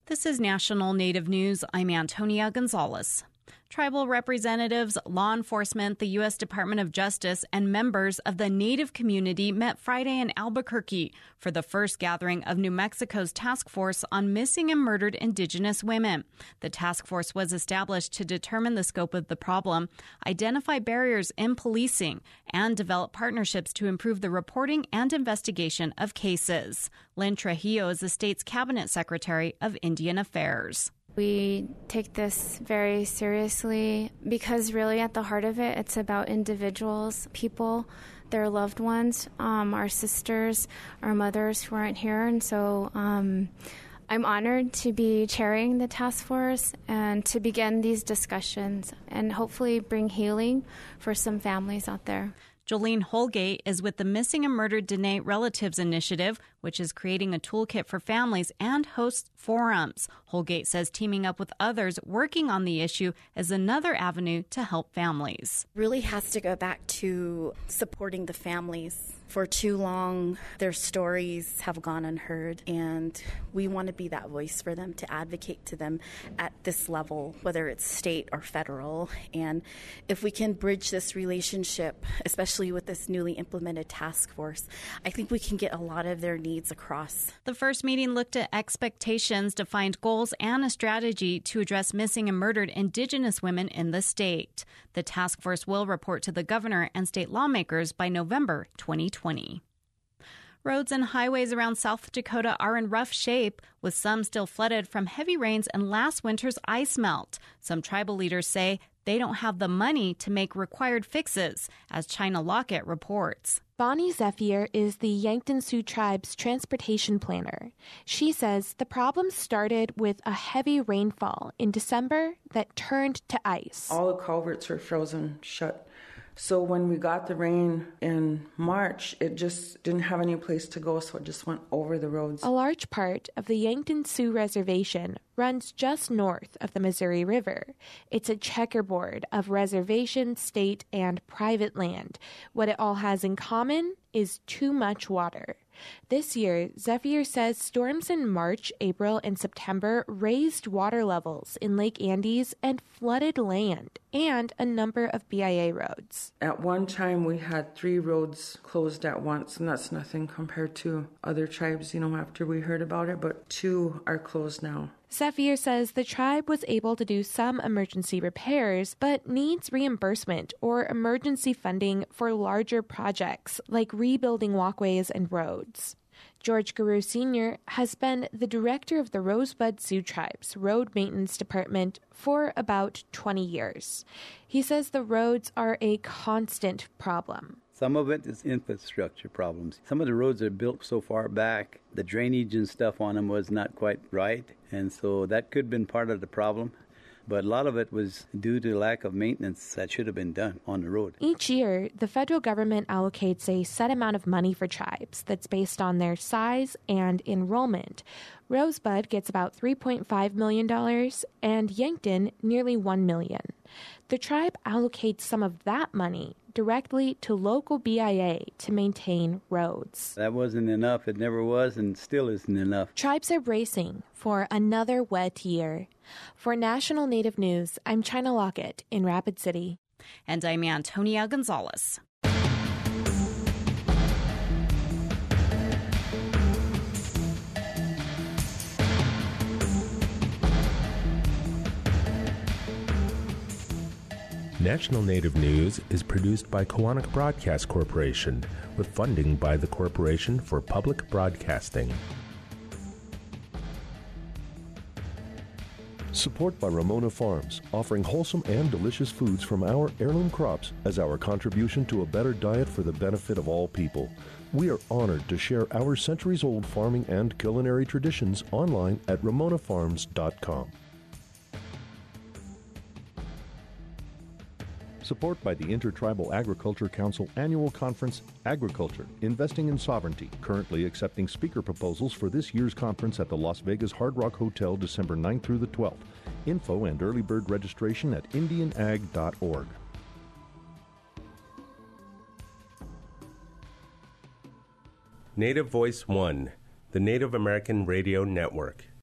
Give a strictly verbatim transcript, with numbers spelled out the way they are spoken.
This is National Native News. I'm Antonia Gonzalez. Tribal representatives, law enforcement, the U S Department of Justice, and members of the Native community met Friday in Albuquerque for the first gathering of New Mexico's Task Force on Missing and Murdered Indigenous Women. The task force was established to determine the scope of the problem, identify barriers in policing, and develop partnerships to improve the reporting and investigation of cases. Lynn Trujillo is the state's cabinet secretary of Indian Affairs. We take this very seriously because really at the heart of it, it's about individuals, people, their loved ones, um, our sisters, our mothers who aren't here. And so um, I'm honored to be chairing the task force and to begin these discussions and hopefully bring healing for some families out there. Jolene Holgate is with the Missing and Murdered Dene Relatives Initiative, which is creating a toolkit for families and hosts forums. Holgate says teaming up with others working on the issue is another avenue to help families. Really has to go back to supporting the families. For too long, their stories have gone unheard, and we want to be that voice for them, to advocate to them at this level, whether it's state or federal. And if we can bridge this relationship, especially with this newly implemented task force, I think we can get a lot of their needs across. The first meeting looked at expectations, defined goals, and a strategy to address missing and murdered Indigenous women in the state. The task force will report to the governor and state lawmakers by November twenty twenty. Roads and highways around South Dakota are in rough shape, with some still flooded from heavy rains and last winter's ice melt. Some tribal leaders say they don't have the money to make required fixes, as China Lockett reports. Bonnie Zephyr is the Yankton Sioux Tribe's transportation planner. She says the problem started with a heavy rainfall in December that turned to ice. All the culverts were frozen shut. So when we got the rain in March, it just didn't have any place to go, so it just went over the roads. A large part of the Yankton Sioux Reservation runs just north of the Missouri River. It's a checkerboard of reservation, state, and private land. What it all has in common is too much water. This year, Zephyr says storms in March, April, and September raised water levels in Lake Andes and flooded land and a number of B I A roads. At one time, we had three roads closed at once, and that's nothing compared to other tribes, you know, after we heard about it, but two are closed now. Zephyr says the tribe was able to do some emergency repairs, but needs reimbursement or emergency funding for larger projects like rebuilding walkways and roads. George Guru Senior has been the director of the Rosebud Sioux Tribe's Road Maintenance Department for about twenty years. He says the roads are a constant problem. Some of it is infrastructure problems. Some of the roads are built so far back, the drainage and stuff on them was not quite right, and so that could have been part of the problem. But a lot of it was due to lack of maintenance that should have been done on the road. Each year, the federal government allocates a set amount of money for tribes that's based on their size and enrollment. Rosebud gets about three point five million dollars and Yankton nearly one million dollars. The tribe allocates some of that money directly to local B I A to maintain roads. That wasn't enough. It never was and still isn't enough. Tribes are bracing for another wet year. For National Native News, I'm China Lockett in Rapid City. And I'm Antonia Gonzalez. National Native News is produced by Koahnic Broadcast Corporation with funding by the Corporation for Public Broadcasting. Support by Ramona Farms, offering wholesome and delicious foods from our heirloom crops as our contribution to a better diet for the benefit of all people. We are honored to share our centuries-old farming and culinary traditions online at ramona farms dot com. Support by the Intertribal Agriculture Council Annual Conference, Agriculture, Investing in Sovereignty, currently accepting speaker proposals for this year's conference at the Las Vegas Hard Rock Hotel, December ninth through the twelfth. Info and early bird registration at indian ag dot org. Native Voice One, the Native American Radio Network.